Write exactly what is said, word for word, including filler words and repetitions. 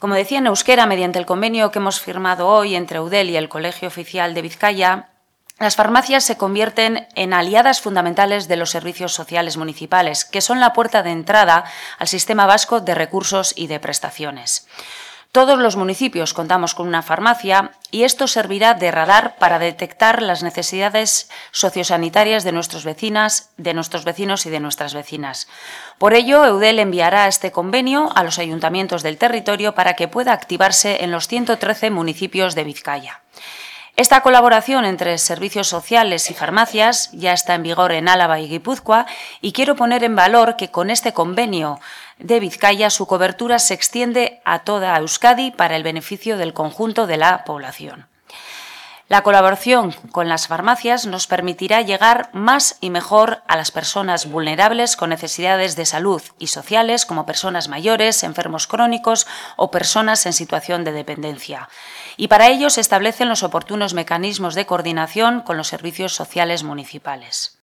Como decía, en euskera, mediante el convenio que hemos firmado hoy entre Eudel y el Colegio Oficial de Vizcaya, las farmacias se convierten en aliadas fundamentales de los servicios sociales municipales, que son la puerta de entrada al sistema vasco de recursos y de prestaciones. Todos los municipios contamos con una farmacia y esto servirá de radar para detectar las necesidades sociosanitarias de nuestros vecinas, de nuestros vecinos y de nuestras vecinas. Por ello, Eudel enviará este convenio a los ayuntamientos del territorio para que pueda activarse en los ciento trece municipios de Vizcaya. Esta colaboración entre servicios sociales y farmacias ya está en vigor en Álava y Guipúzcoa y quiero poner en valor que con este convenio de Vizcaya su cobertura se extiende a toda Euskadi para el beneficio del conjunto de la población. La colaboración con las farmacias nos permitirá llegar más y mejor a las personas vulnerables con necesidades de salud y sociales, como personas mayores, enfermos crónicos o personas en situación de dependencia. Y para ello se establecen los oportunos mecanismos de coordinación con los servicios sociales municipales.